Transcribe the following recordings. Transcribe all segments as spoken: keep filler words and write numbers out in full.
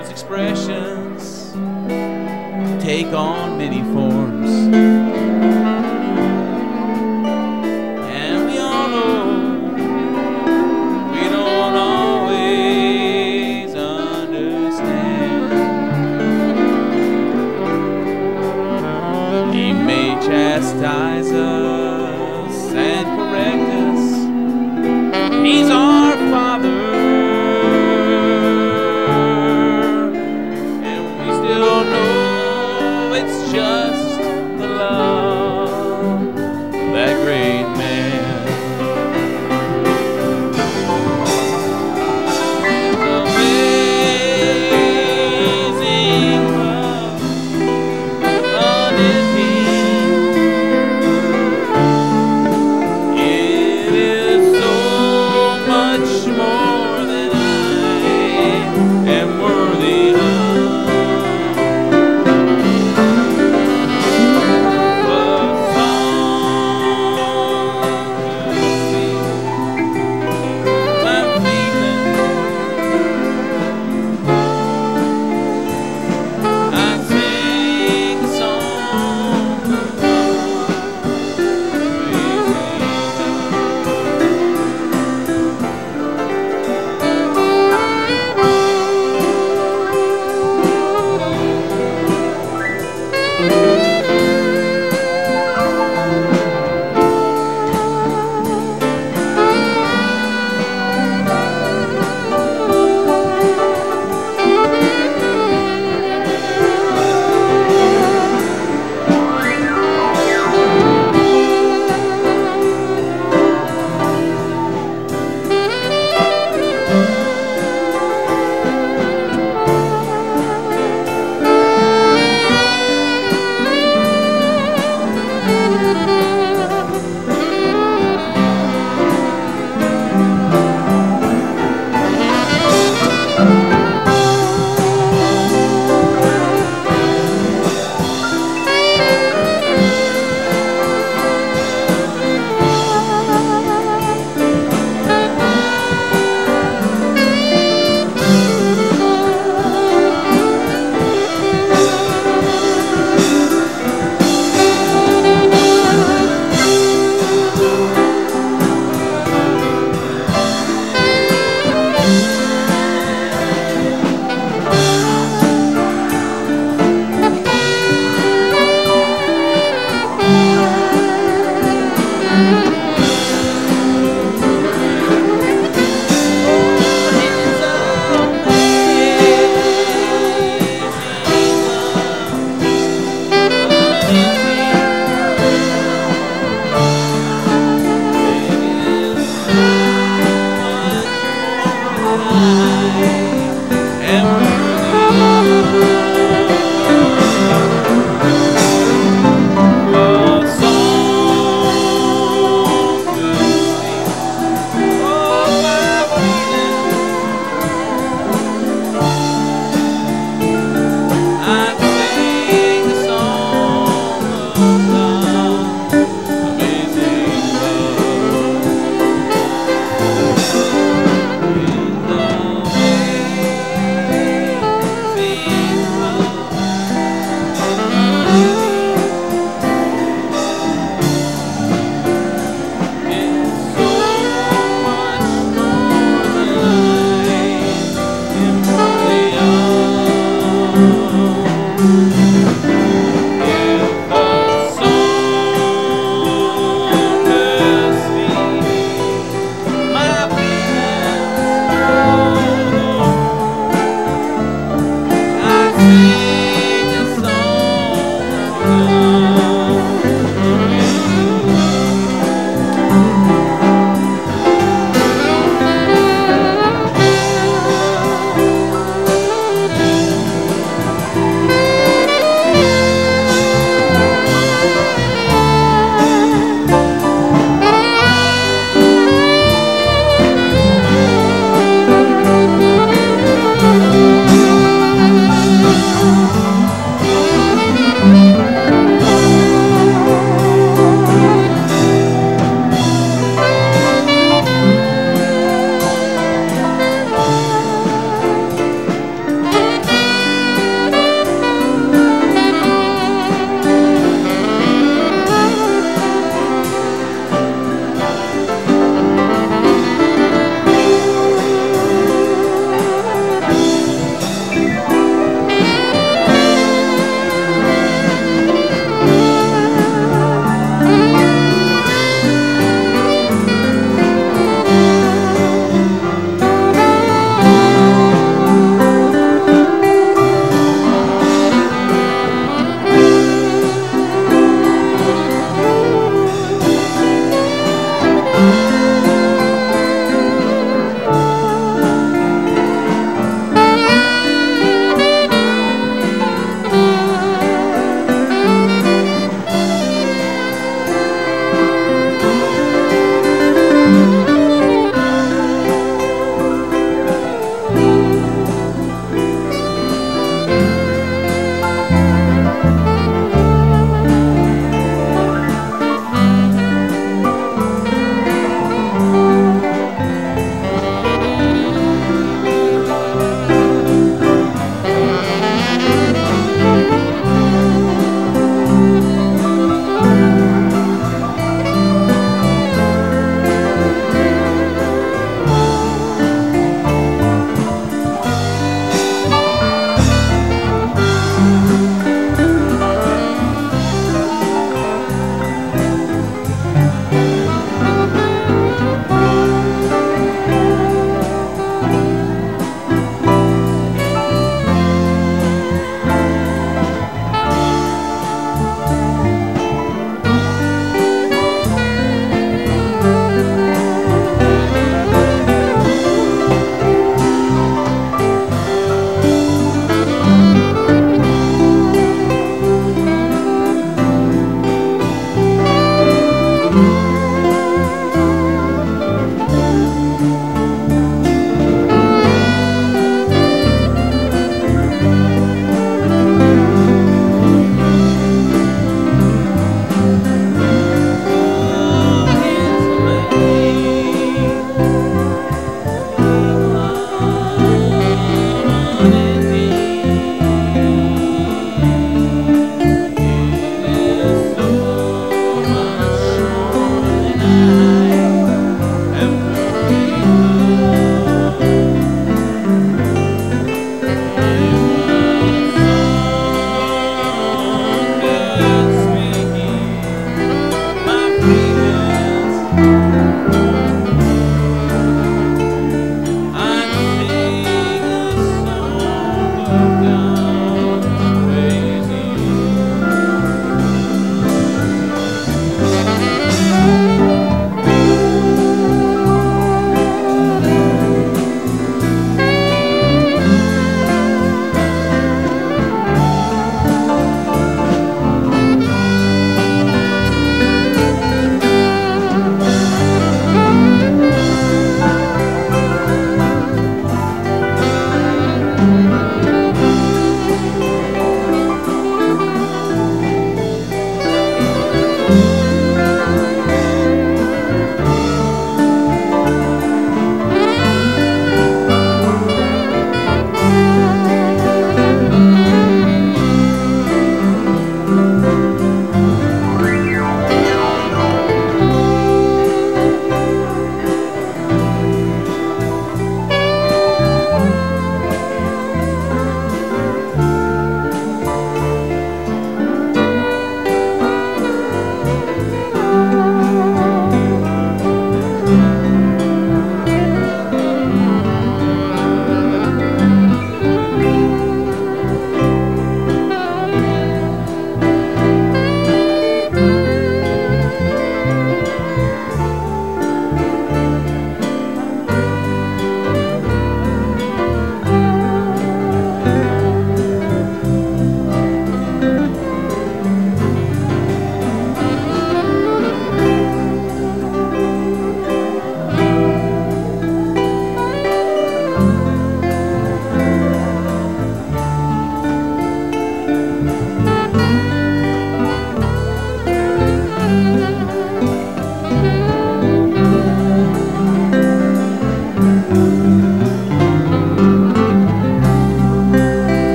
love's expressions take on many forms. And we all know we don't always understand. He may chastise us and correct us. He's our Father. Just the love of that great man. Amazing love, unending. It is so much more than I am worthy of.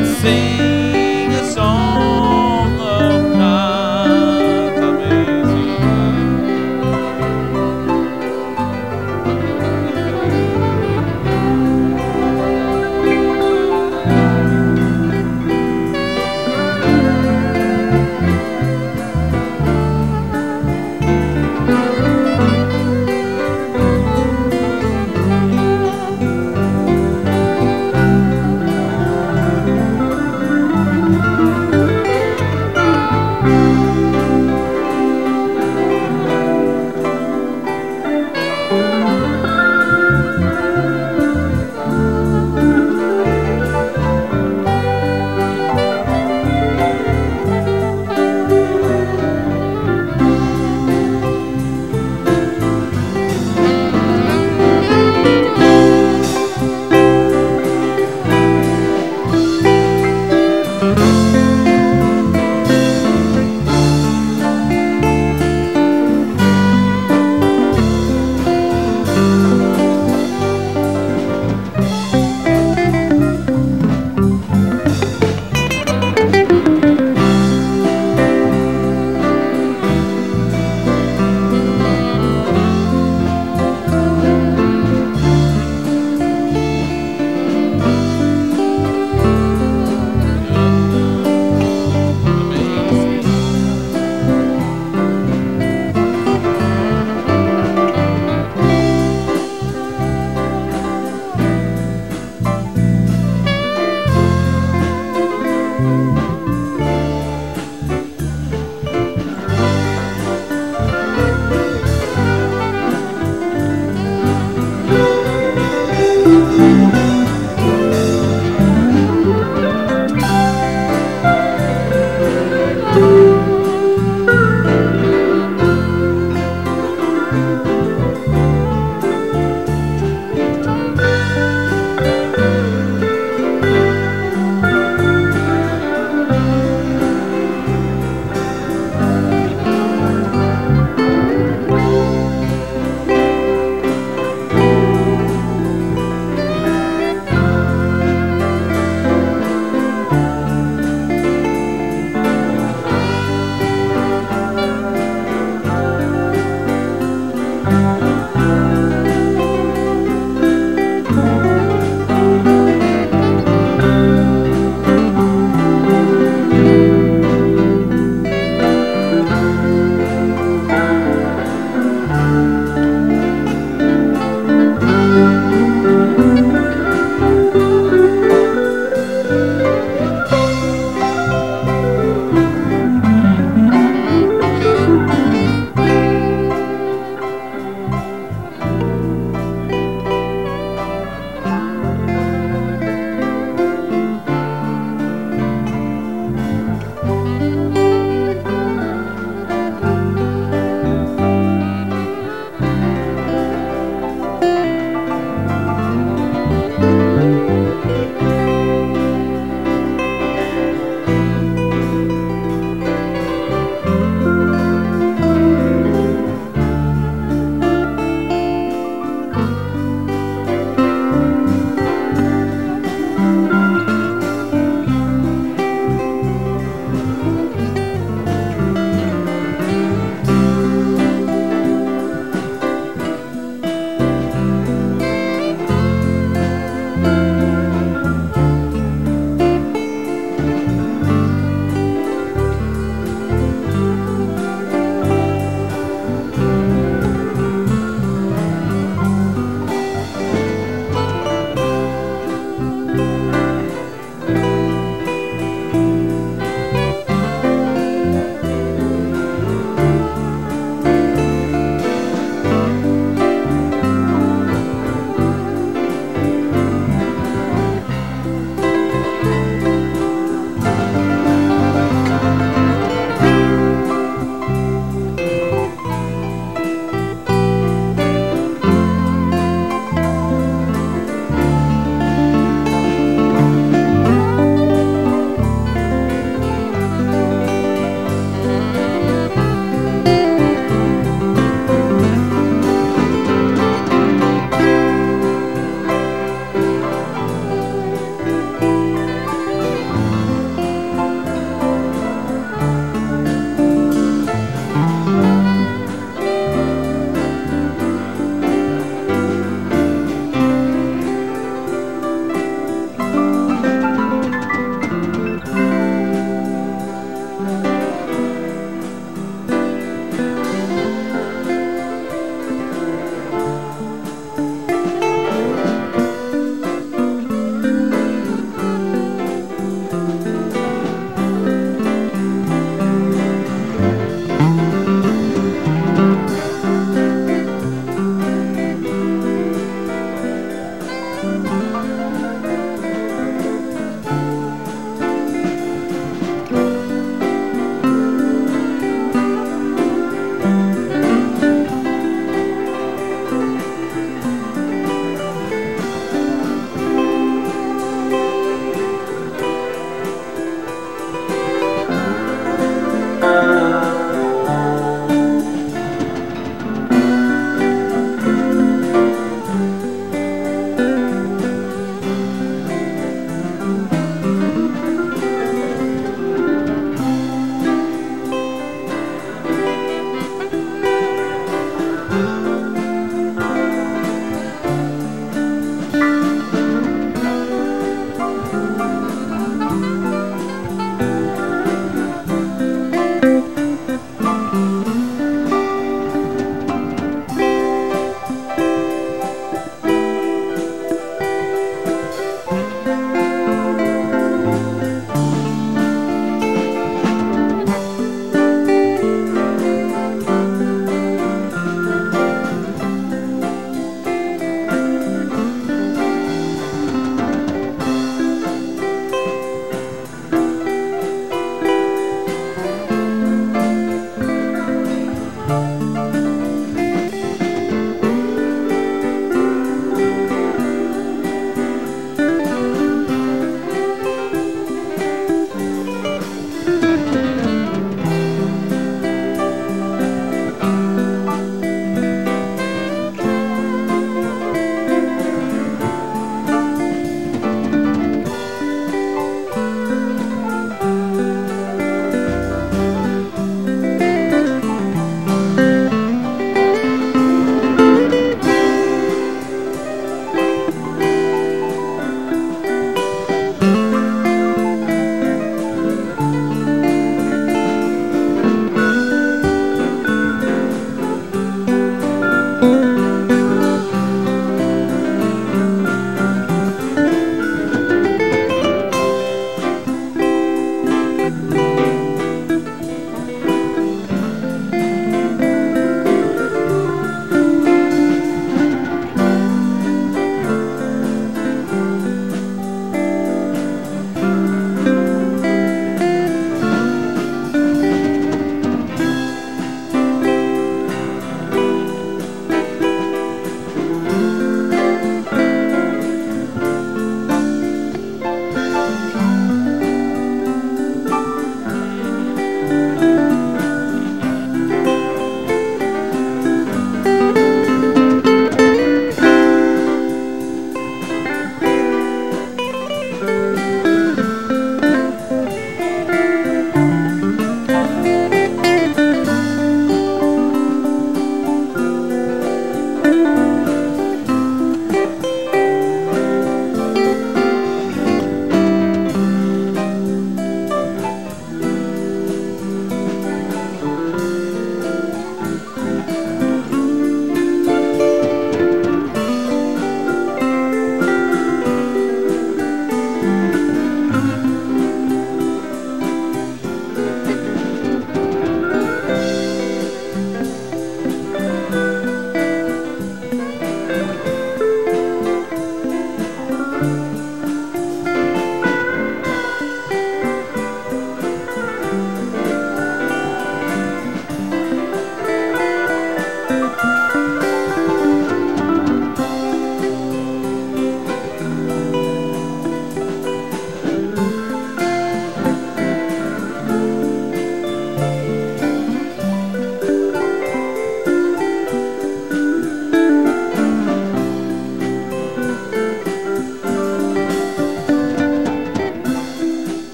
Let's sing a song of God's amazing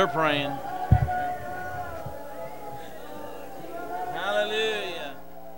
They're praying. Hallelujah.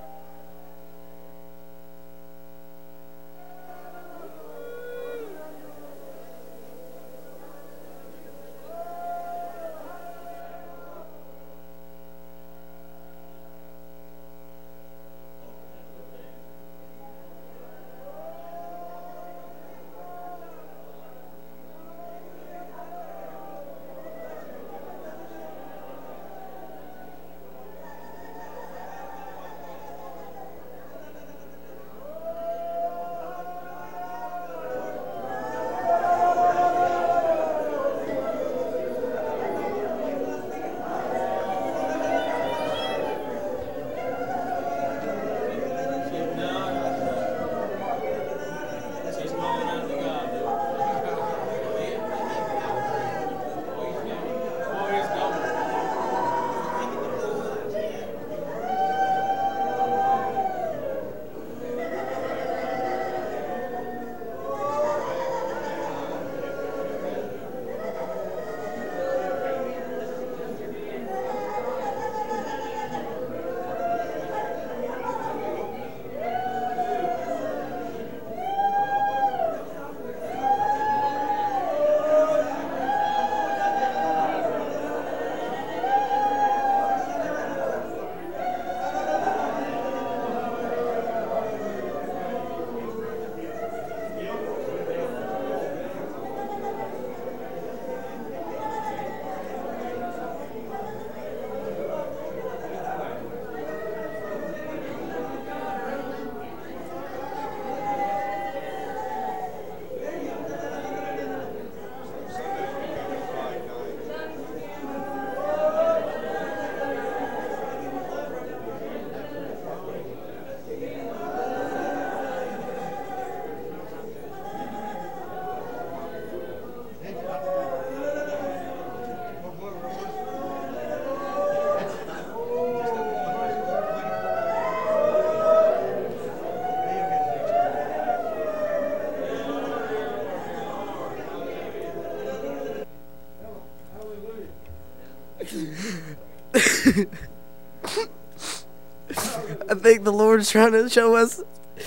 I think the Lord's trying to show us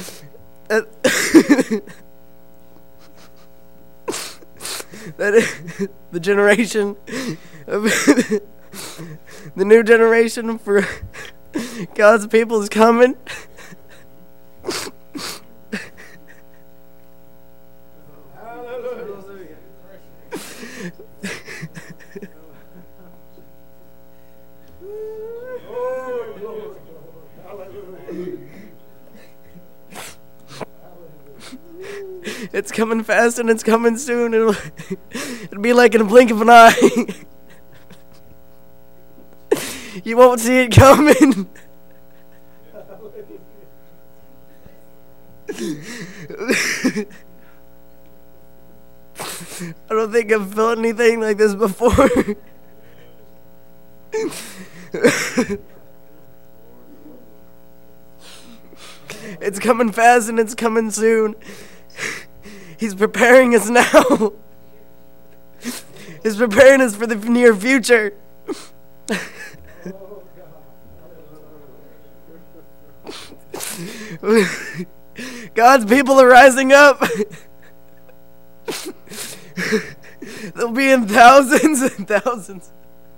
that, that it, the generation of the new generation for God's people is coming. It's coming fast and it's coming soon. It'll, it'll be like in a blink of an eye. You won't see it coming. I don't think I've felt anything like this before. It's coming fast and it's coming soon. He's preparing us now. He's preparing us for the near future. God's people are rising up. They'll be in thousands and thousands.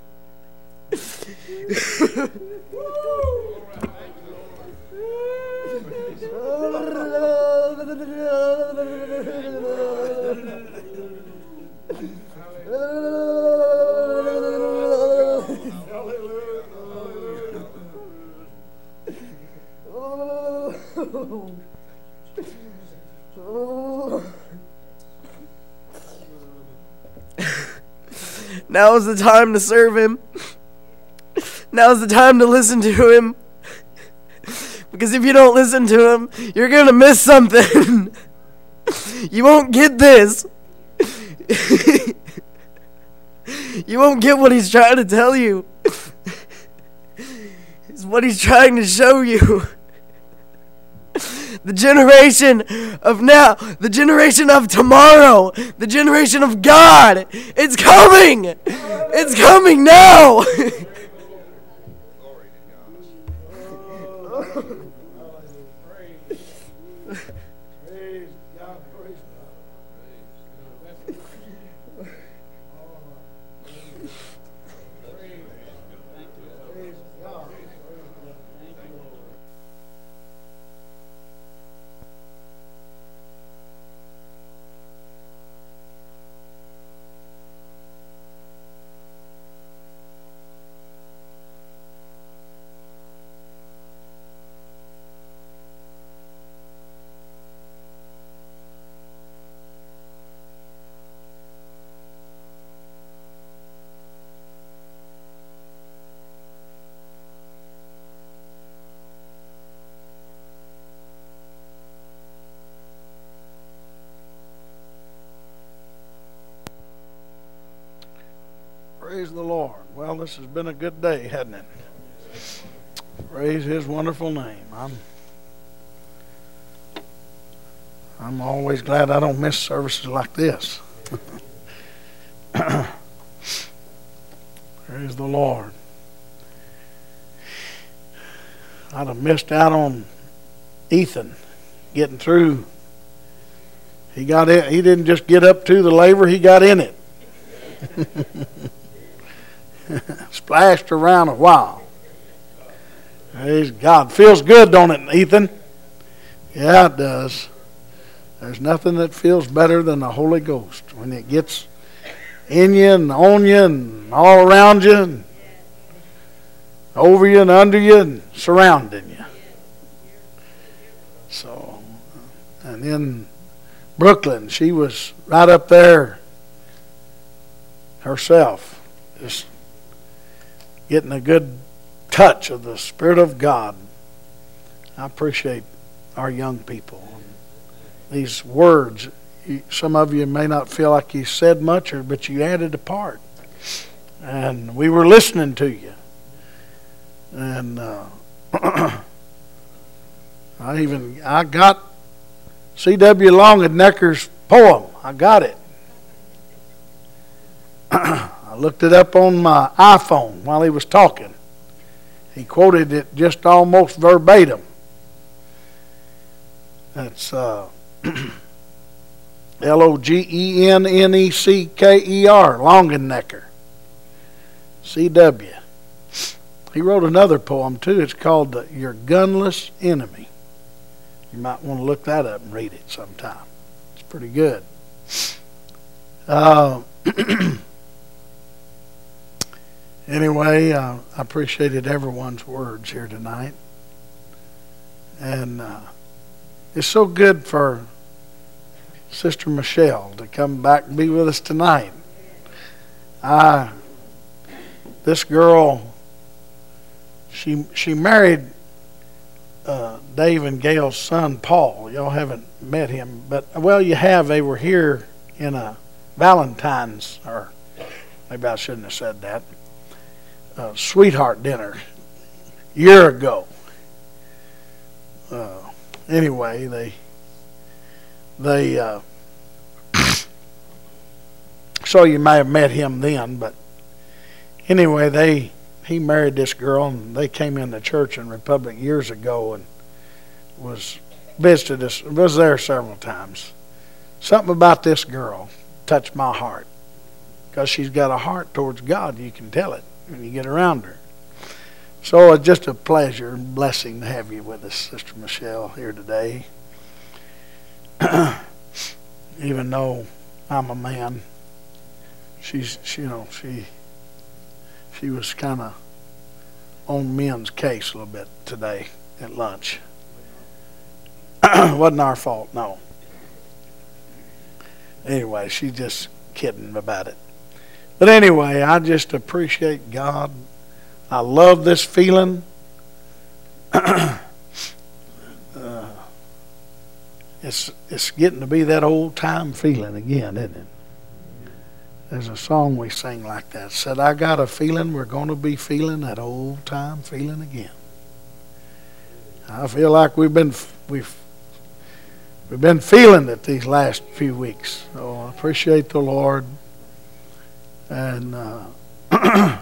Now is the time to serve him. Now is the time to listen to him. Because if you don't listen to him, you're going to miss something. You won't get this. You won't get what he's trying to tell you. It's what he's trying to show you. the generation of now, the generation of tomorrow, the generation of God. It's coming. It's coming now. Praise the Lord. Well, this has been a good day, hasn't it? Praise His wonderful name. I'm I'm always glad I don't miss services like this. Praise the Lord. I'd have missed out on Ethan getting through. He got in, he didn't just get up to the laver, he got in it. Splashed around a while. Praise God. Feels good, don't it, Ethan? Yeah, it does. There's nothing that feels better than the Holy Ghost when it gets in you and on you and all around you and over you and under you and surrounding you. So, and then Brooklyn, she was right up there herself, just getting a good touch of the Spirit of God. I appreciate our young people. These words, some of you may not feel like you said much, or but you added a part. And we were listening to you. And uh, I even, I got C W Longenecker's poem. I got it. I looked it up on my iPhone while he was talking. He quoted it just almost verbatim. That's uh, L O G E N N E C K E R, Longenecker. C W. He wrote another poem too. It's called uh, Your Gunless Enemy. You might want to look that up and read it sometime. It's pretty good. Uh, Anyway, uh, I appreciated everyone's words here tonight. And uh, it's so good for Sister Michelle to come back and be with us tonight. I, this girl, she she married uh, Dave and Gail's son, Paul. Y'all haven't met him, but, well, you have. They were here in a Valentine's, or maybe I shouldn't have said that. Uh, sweetheart dinner a year ago. Uh, anyway, they they uh, so you may have met him then, but anyway, they he married this girl, and they came into church in Republic years ago and was visited us, was there several times. Something about this girl touched my heart, because she's got a heart towards God. You can tell it when you get around her. So it's just a pleasure and blessing to have you with us, Sister Michelle, here today. Even though I'm a man, she's, she, you know, she she was kind of on men's case a little bit today at lunch. Wasn't our fault, no. Anyway, she's just kidding about it. But anyway, I just appreciate God. I love this feeling. uh, it's it's getting to be that old time feeling again, isn't it? There's a song we sing like that. Said, I got a feeling we're going to be feeling that old time feeling again. I feel like we've been we've we've been feeling it these last few weeks. So I appreciate the Lord. And uh, uh,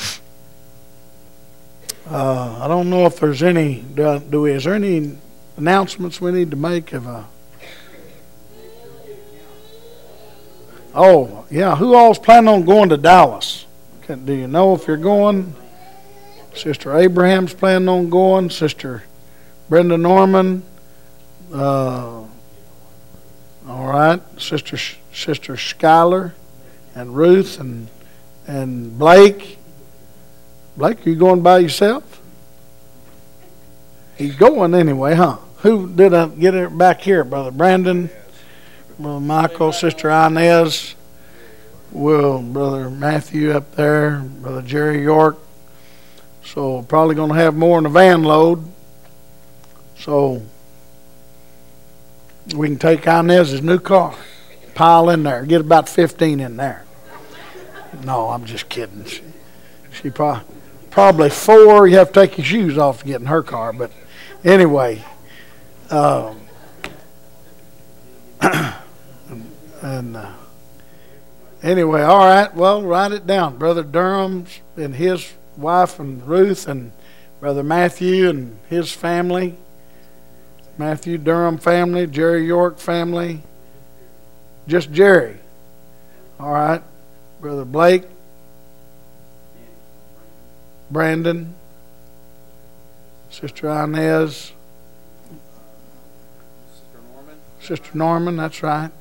I don't know if there's any, do, do we, is there any announcements we need to make of a, oh, yeah, who all's planning on going to Dallas? Can, do you know if you're going? Sister Abraham's planning on going. Sister Brenda Norman. Uh, all right. Sister Sister Schuyler and Ruth and and Blake. Blake, are you going by yourself? He's going anyway, huh? Who did I get it back here? Brother Brandon, Brother Michael, Sister Inez, Will, Brother Matthew up there, Brother Jerry York. So probably going to have more in the van load. So we can take Inez's new car, pile in there, get about fifteen in there. No, I'm just kidding. She, she probably, probably four. You have to take your shoes off to get in her car. But anyway, um, and uh, anyway, all right. Well, write it down. Brother Durham's and his wife and Ruth and Brother Matthew and his family. Matthew Durham family, Jerry York family. Just Jerry. All right. Brother Blake. Brandon. Sister Inez. Sister Norman. Sister Norman, that's right.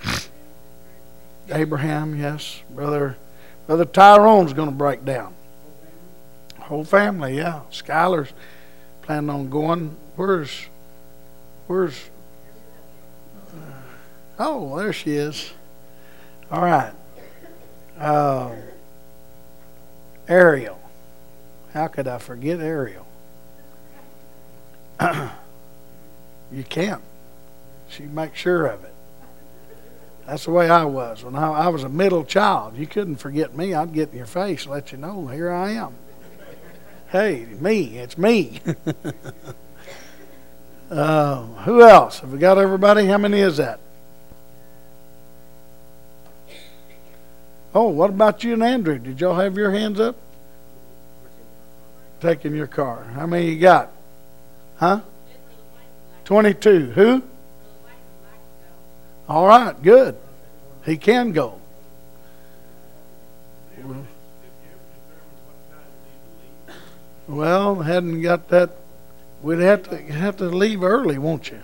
Abraham, yes. Brother Brother Tyrone's going to break down. Whole family, yeah. Schuyler's planning on going. Where's, where's, uh, oh, there she is. All right. Uh, Ariel. How could I forget Ariel? You can't. She makes sure of it. That's the way I was. When I, I was a middle child, you couldn't forget me. I'd get in your face and let you know, here I am. Hey, me, it's me. uh, who else? Have we got everybody? How many is that? Oh, what about you and Andrew? Did y'all have your hands up? Taking your car. How many you got? Huh? twenty-two. Who? All right, good. He can go. Well, hadn't got that. We'd have to have to leave early, won't you?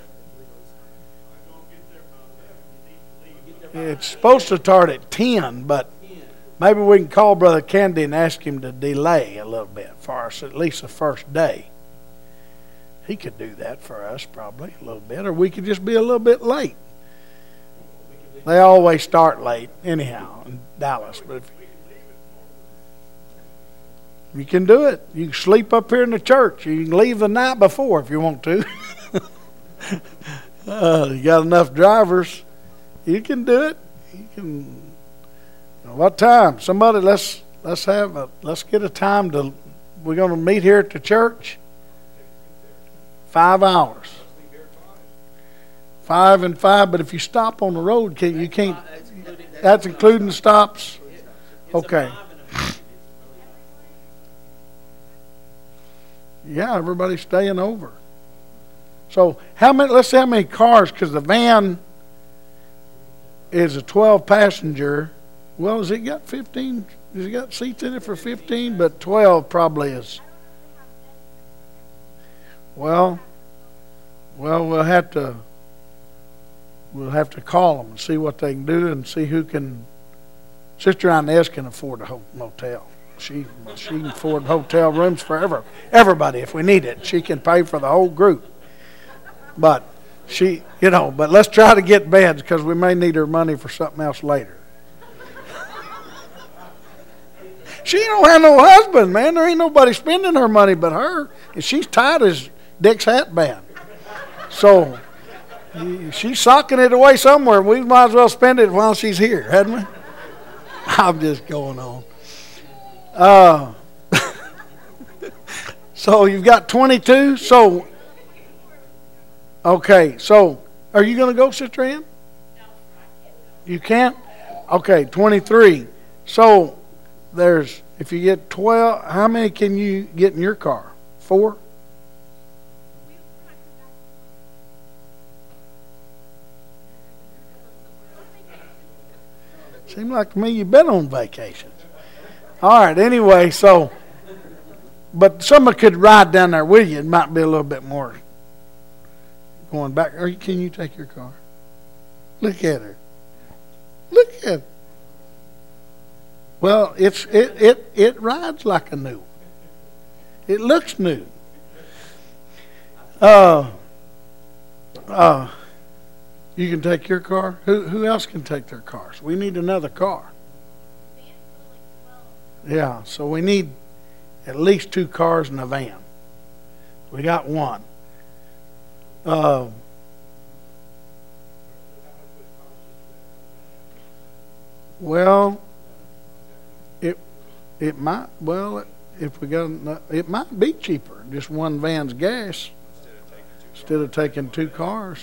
It's supposed to start at ten, but maybe we can call Brother Candy and ask him to delay a little bit for us, at least the first day. He could do that for us probably a little bit, or we could just be a little bit late. They always start late anyhow in Dallas, but if you can do it. You can sleep up here in the church. You can leave the night before if you want to. uh, you got enough drivers. You can do it. You can. What time? Somebody, let's let's have a let's get a time to. We're going to meet here at the church. Five hours. Five and five. But if you stop on the road, can you can't. That's including stops. Okay. Yeah, everybody's staying over. So how many? Let's see how many cars, because the van is a twelve passenger. Well, has it got fifteen? Has it got seats in it for fifteen? But twelve probably is. Well, well, we'll have to. We'll have to call them and see what they can do and see who can. Sister Inez can afford a motel. She she can afford hotel rooms for ever, everybody if we need it. She can pay for the whole group. But she, you know, but let's try to get beds because we may need her money for something else later. She don't have no husband, man. There ain't nobody spending her money but her. And she's tight as Dick's hat band. So she's socking it away somewhere. We might as well spend it while she's here, hadn't we? I'm just going on. Uh, so you've got twenty-two. So, okay. So Are you going to go, Sister Ann? You can't? Okay, twenty-three. So there's, if you get twelve, how many can you get in your car? Four? Seems like to me you've been on vacation. All right, anyway, so, but someone could ride down there with you. It might be a little bit more going back. Or can you take your car? Look at her. Look at her. Well, it's it it it rides like a new. It looks new. Uh, uh, you can take your car. Who who else can take their cars? We need another car. Yeah, so we need at least two cars and a van. We got one. Uh, well, it it might well if we got enough, it might be cheaper. Just one van's gas instead of taking two cars.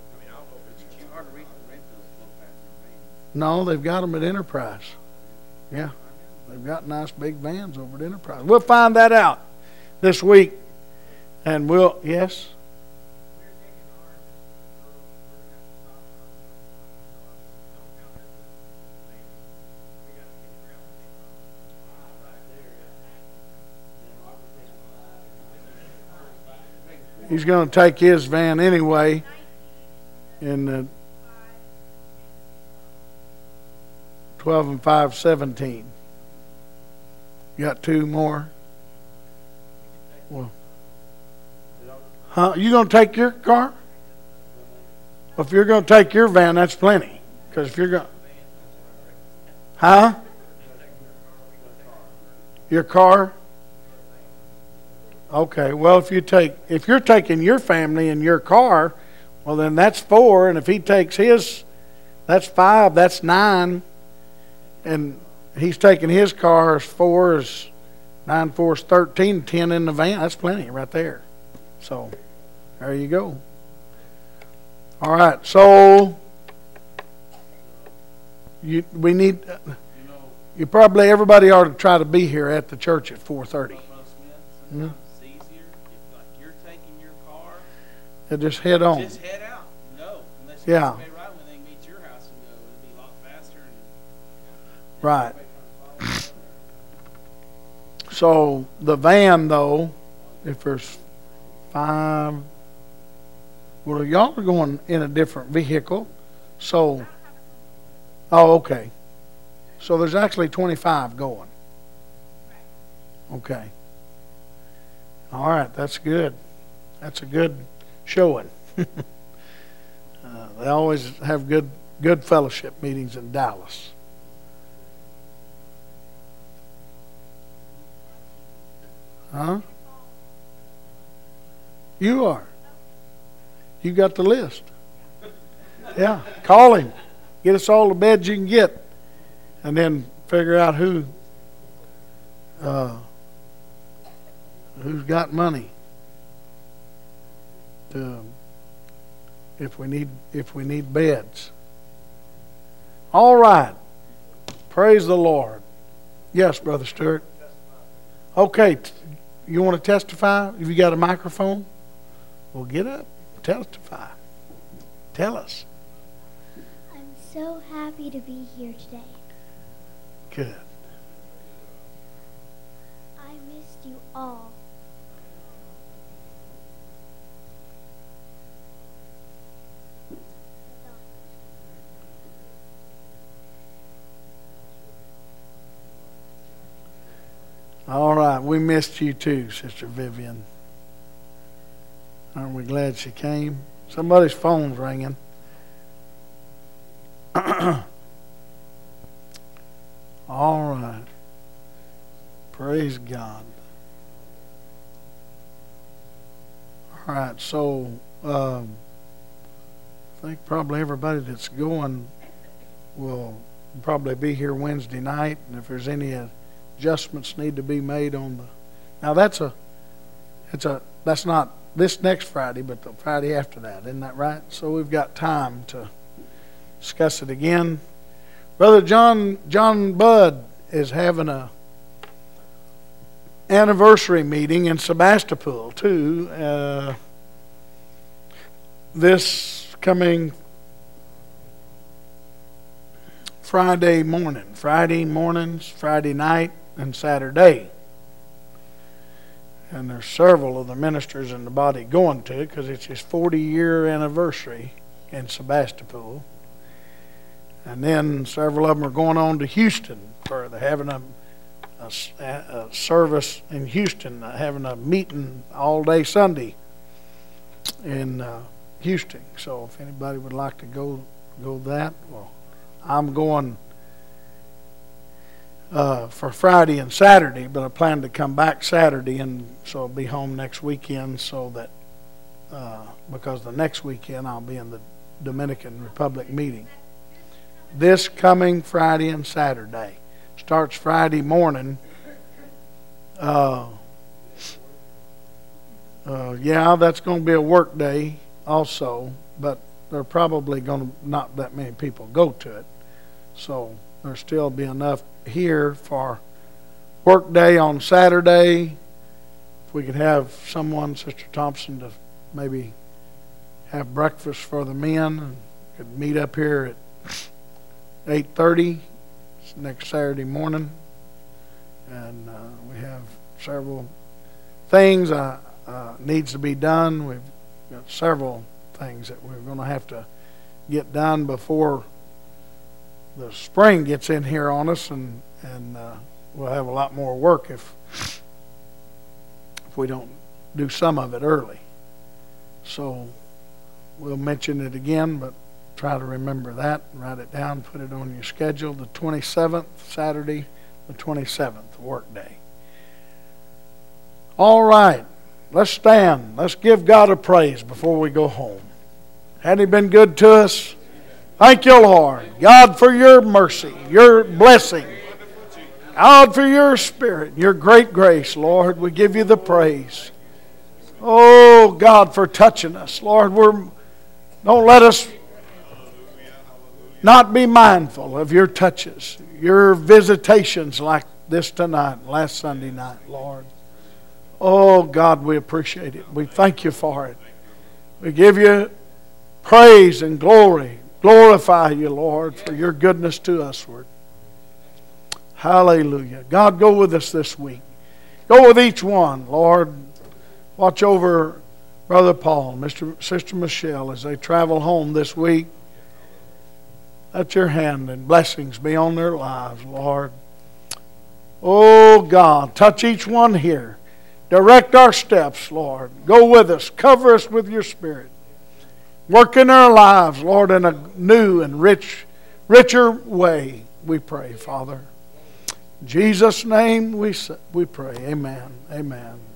No, they've got them at Enterprise. Yeah. They've got nice big vans over at Enterprise. We'll find that out this week. And we'll, yes? He's going to take his van anyway. In the twelve and five, seventeen. You got two more? Well, huh? You going to take your car? Well, if you're going to take your van, that's plenty. Because if you're going, huh? Your car? Okay. Well, if you take, if you're taking your family in your car, well, then that's four. And if he takes his, that's five. That's nine. And he's taking his car as four, is nine, four is thirteen, ten in the van. That's plenty right there. So, there you go. All right, so you we need. You probably everybody ought to try to be here at the church at four thirty. Mm-hmm. It's easier if like you're taking your car. Yeah, just head on. Just head out. No, unless you yeah. pay right when they meet your house and go, it'll be a lot faster. And, right. So the van, though, if there's five, well, y'all are going in a different vehicle. So, oh, okay. So there's actually twenty-five going. Okay. All right, that's good. That's a good showing. uh, they always have good good fellowship meetings in Dallas. Huh? You are. You got the list. Yeah, call him. Get us all the beds you can get. And then figure out who uh, who's got money to, if we need if we need beds. All right. Praise the Lord. Yes, Brother Stewart. Okay. You want to testify? Have you got a microphone? Well, get up. Testify. Tell us. I'm so happy to be here today. Good. I missed you all. All right. We missed you too, Sister Vivian. Aren't we glad she came? Somebody's phone's ringing. All right. Praise God. All right, so um, I think probably everybody that's going will probably be here Wednesday night, and if there's any adjustments need to be made on the. Now that's a, it's a that's not this next Friday, but the Friday after that. Isn't that right? So we've got time to discuss it again. Brother John John Budd is having a anniversary meeting in Sebastopol too. Uh, this coming Friday morning, Friday mornings, Friday night, and Saturday. And there's several of the ministers in the body going to it because it's his forty-year anniversary in Sebastopol. And then several of them are going on to Houston for they're having a, a, a service in Houston, uh, having a meeting all day Sunday in uh, Houston. So if anybody would like to go go that, well, I'm going uh, for Friday and Saturday, but I plan to come back Saturday, and so I'll be home next weekend. So that uh, because the next weekend I'll be in the Dominican Republic meeting. This coming Friday and Saturday. Starts Friday morning. Uh, uh, yeah, that's going to be a work day also, but there are probably going to not that many people go to it. So there'll still be enough here for work day on Saturday. If we could have someone, Sister Thompson, to maybe have breakfast for the men, and could meet up here at eight thirty next Saturday morning. And uh, we have several things uh, uh, needs to be done. We've got several things that we're going to have to get done before the spring gets in here on us, and and uh, we'll have a lot more work if if we don't do some of it early. So we'll mention it again, but try to remember that, write it down, put it on your schedule. The twenty-seventh, Saturday, the twenty-seventh, work day. All right, let's stand. Let's give God a praise before we go home. Hadn't He been good to us? Thank you, Lord. God, for your mercy, your blessing. God, for your spirit, your great grace, Lord. We give you the praise. Oh, God, for touching us. Lord, we're, don't let us not be mindful of your touches, your visitations like this tonight, last Sunday night, Lord. Oh, God, we appreciate it. We thank you for it. We give you praise and glory. Glorify you, Lord, for your goodness to us, Lord. Hallelujah. God, go with us this week. Go with each one, Lord. Watch over Brother Paul, Mister Sister Michelle as they travel home this week. Let your hand and blessings be on their lives, Lord. Oh, God, touch each one here. Direct our steps, Lord. Go with us. Cover us with your Spirit. Work in our lives, Lord, in a new and rich, richer way, we pray, Father. In Jesus' name we, we pray. Amen. Amen.